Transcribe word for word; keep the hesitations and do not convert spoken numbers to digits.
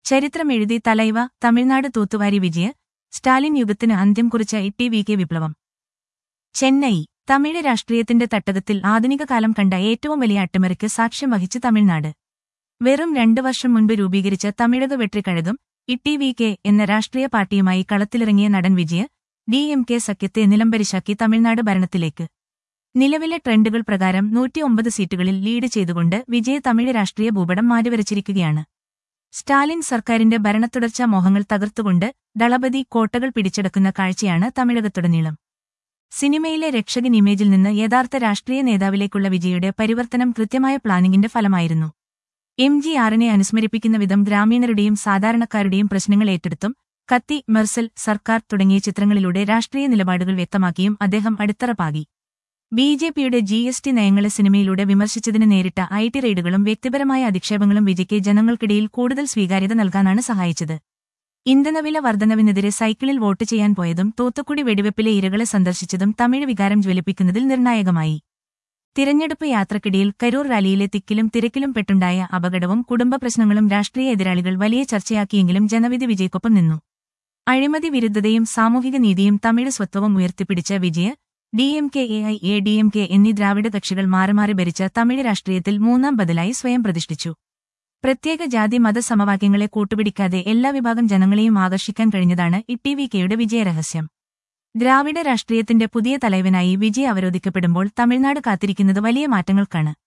ചരിത്രമെഴുതി തലൈവ തമിഴ്നാട് തൂത്തുവാരി വിജയ സ്റ്റാലിൻ യുഗത്തിന് അന്ത്യം കുറിച്ച E V K വിപ്ലവം. ചെന്നൈ. തമിഴ് രാഷ്ട്രീയത്തിന്റെ തട്ടകത്തിൽ ആധുനിക കാലം കണ്ട ഏറ്റവും വലിയ അട്ടിമറിക്ക് സാക്ഷ്യം വഹിച്ച് തമിഴ്നാട്. വെറും രണ്ടു വർഷം മുൻപ് രൂപീകരിച്ച Tamilaga Vettri Kazhagam E V K എന്ന രാഷ്ട്രീയ പാർട്ടിയുമായി കളത്തിലിറങ്ങിയ നടൻ വിജയ ഡി എം കെ സഖ്യത്തെ നിലംപരിശാക്കി തമിഴ്നാട് ഭരണത്തിലേക്ക്. നിലവിലെ ട്രെൻഡുകൾ പ്രകാരം നൂറ്റിയൊമ്പത് സീറ്റുകളിൽ ലീഡ് ചെയ്തുകൊണ്ട് വിജയ തമിഴ് രാഷ്ട്രീയ ഭൂപടം മാറ്റിവരച്ചിരിക്കുകയാണ്. സ്റ്റാലിൻ സർക്കാരിന്റെ ഭരണത്തുടർച്ചാ മോഹങ്ങൾ തകർത്തുകൊണ്ട് ദളപതി കോട്ടകൾ പിടിച്ചെടുക്കുന്ന കാഴ്ചയാണ് തമിഴകത്തുടനീളം. സിനിമയിലെ രക്ഷകൻ ഇമേജിൽ നിന്ന് യഥാർത്ഥ രാഷ്ട്രീയ നേതാവിലേക്കുള്ള വിജയുടെ പരിവർത്തനം കൃത്യമായ പ്ലാനിംഗിന്റെ ഫലമായിരുന്നു. എം ജി ആറിനെ അനുസ്മരിപ്പിക്കുന്ന വിധം ഗ്രാമീണരുടെയും സാധാരണക്കാരുടെയും പ്രശ്നങ്ങൾ ഏറ്റെടുത്തും കത്തി, മെർസൽ, സർക്കാർ തുടങ്ങിയ ചിത്രങ്ങളിലൂടെ രാഷ്ട്രീയ നിലപാടുകൾ വ്യക്തമാക്കിയും അദ്ദേഹം അടിത്തറ പാകി. ബി ജെ പിയുടെ ജി എസ് ടി നയങ്ങളെ സിനിമയിലൂടെ വിമർശിച്ചതിന് നേരിട്ട ഐ ടി റെയ്ഡുകളും വ്യക്തിപരമായ അധിക്ഷേപങ്ങളും വിജയ്ക്ക് ജനങ്ങൾക്കിടയിൽ കൂടുതൽ സ്വീകാര്യത നൽകാനാണ് സഹായിച്ചത്. ഇന്ധനവില വർധനവിനെതിരെ സൈക്കിളിൽ വോട്ട് ചെയ്യാൻ പോയതും തൂത്തുക്കുടി വെടിവെപ്പിലെ ഇരകളെ സന്ദർശിച്ചതും തമിഴ് വികാരം ജ്വലിപ്പിക്കുന്നതിൽ നിർണായകമായി. തിരഞ്ഞെടുപ്പ് യാത്രക്കിടയിൽ കരൂർ റാലിയിലെ തിക്കിലും തിരക്കിലും പെട്ടുണ്ടായ അപകടവും കുടുംബ പ്രശ്നങ്ങളും രാഷ്ട്രീയ എതിരാളികൾ വലിയ ചർച്ചയാക്കിയെങ്കിലും ജനവിധി വിജയ്ക്കൊപ്പം നിന്നു. അഴിമതി വിരുദ്ധതയും സാമൂഹിക നീതിയും തമിഴ് സ്വത്വവും ഉയർത്തിപ്പിടിച്ച വിജയ D M K A I A D M K എന്നീ ദ്രാവിഡ കക്ഷികൾ മാറി ഭരിച്ച തമിഴ് രാഷ്ട്രീയത്തിൽ മൂന്നാം ബദലായി സ്വയം പ്രതിഷ്ഠിച്ചു. പ്രത്യേക ജാതി മത സമവാക്യങ്ങളെ കൂട്ടുപിടിക്കാതെ എല്ലാ വിഭാഗം ജനങ്ങളെയും ആകർഷിക്കാൻ കഴിഞ്ഞതാണ് ഇ വി കെയുടെ വിജയരഹസ്യം. ദ്രാവിഡ രാഷ്ട്രീയത്തിന്റെ പുതിയ തലവനായി വിജയ് അവരോധിക്കപ്പെടുമ്പോൾ തമിഴ്നാട് കാത്തിരിക്കുന്നത് വലിയ മാറ്റങ്ങൾക്കാണ്.